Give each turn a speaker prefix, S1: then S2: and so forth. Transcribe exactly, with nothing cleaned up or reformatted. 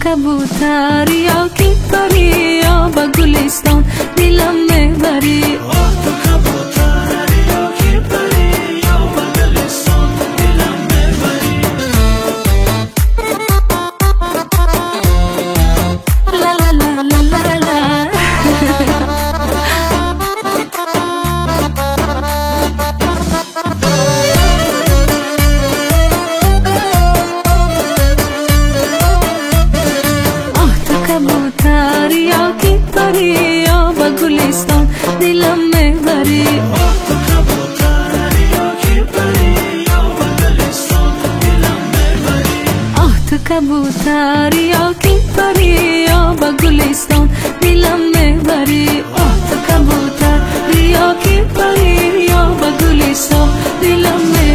S1: کبوتر یا کی پری یا با گلستان دلم میبری.
S2: آه تو کبوتر یا کی پری یا با گلستان دلم میبری.
S1: لا لا لا لا لا لا کبوتر یا کی پری یا با گلستان دلم میبری.
S2: آه تو کبوتر یا کی پری یا با گلستان دلم میبری.
S1: آه تو کبوتر یا کی پری یا با گلستان دلم میبری. آه تو کبوتر یا کی پری یا با گلستان دلم میبری.